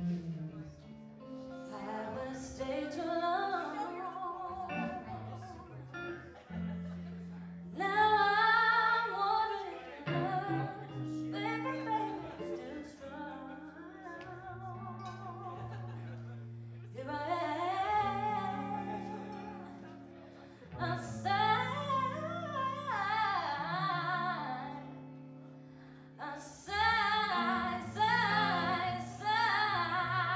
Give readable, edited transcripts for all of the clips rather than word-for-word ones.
Haven't stayed too long. Now I'm wondering if your love, baby, baby, still strong. Here I am, a sigh, sigh, sigh, sigh.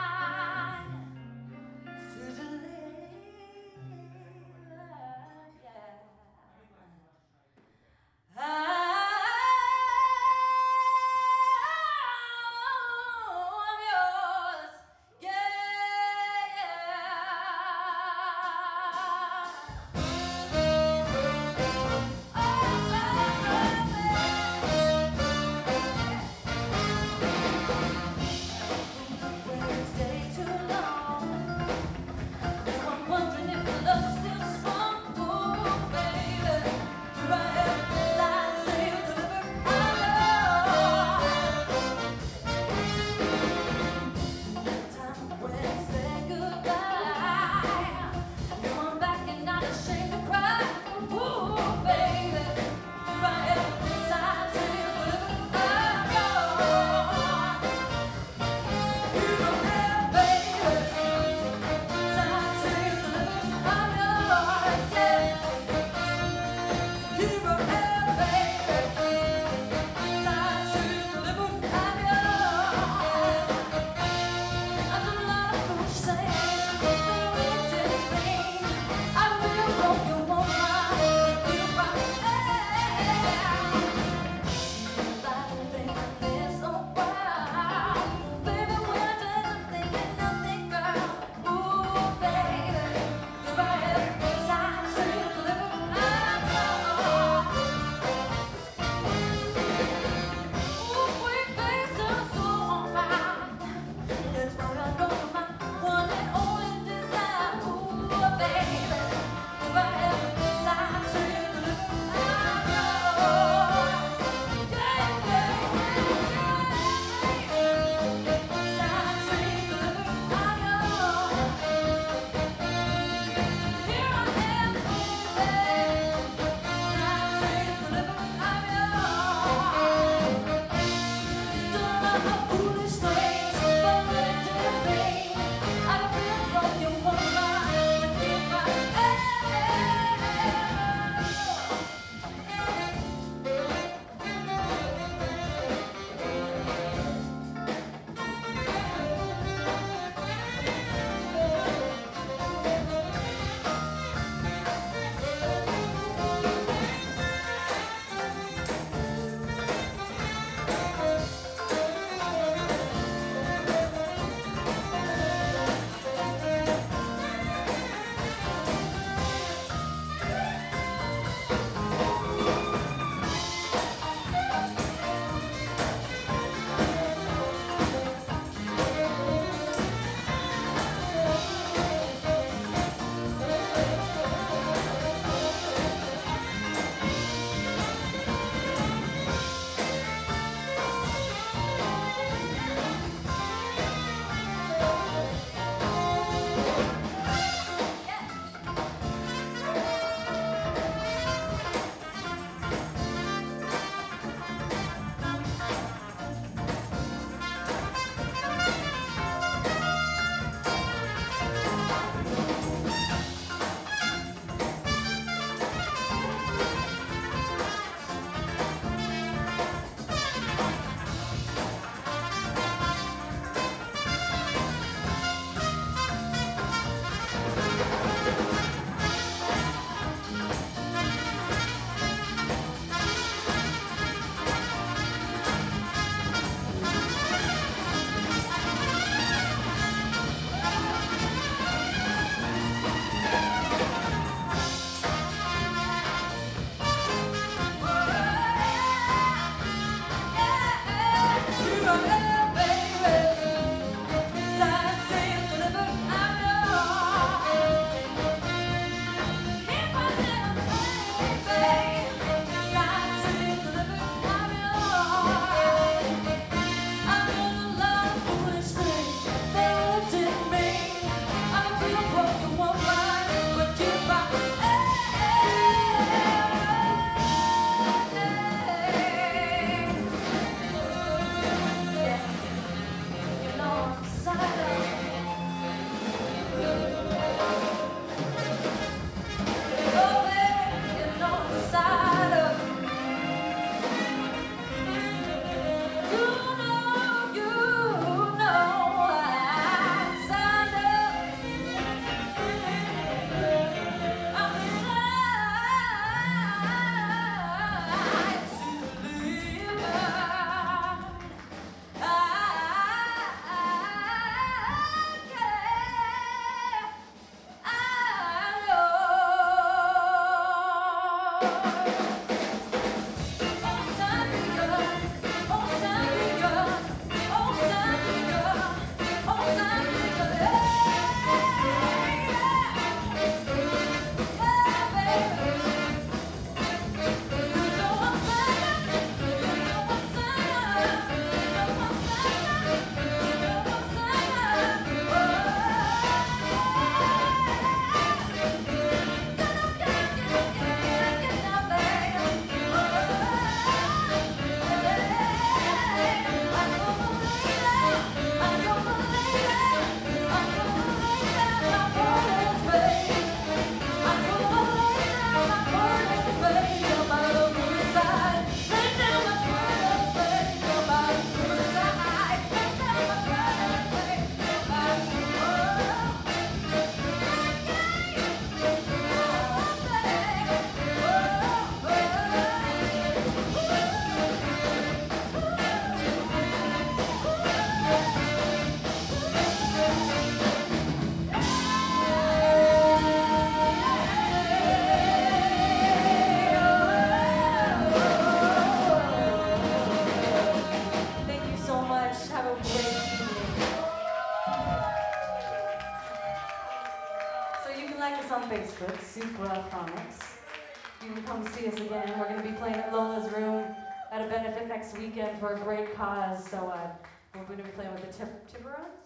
Facebook, Supraphonics. You can come see us again. We're going to be playing at Lola's Room at a benefit next weekend for a great cause. So we're going to be playing with the Tiburons.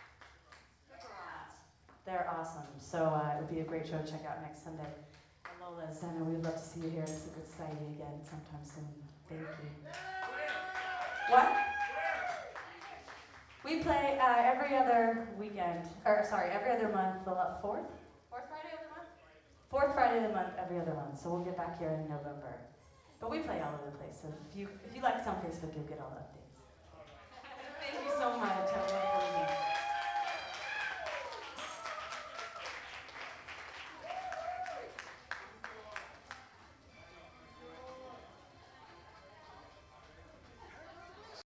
They're awesome. So it would be a great show to check out next Sunday at Lola's. And we'd love to see you here at Secret Society again sometime soon. Thank you. What? We play every other weekend, every other month, the fourth Friday of the month? Fourth Friday of the month, every other month. So we'll get back here in November. But we play all over the place, so if you like us on Facebook, you'll get all the updates.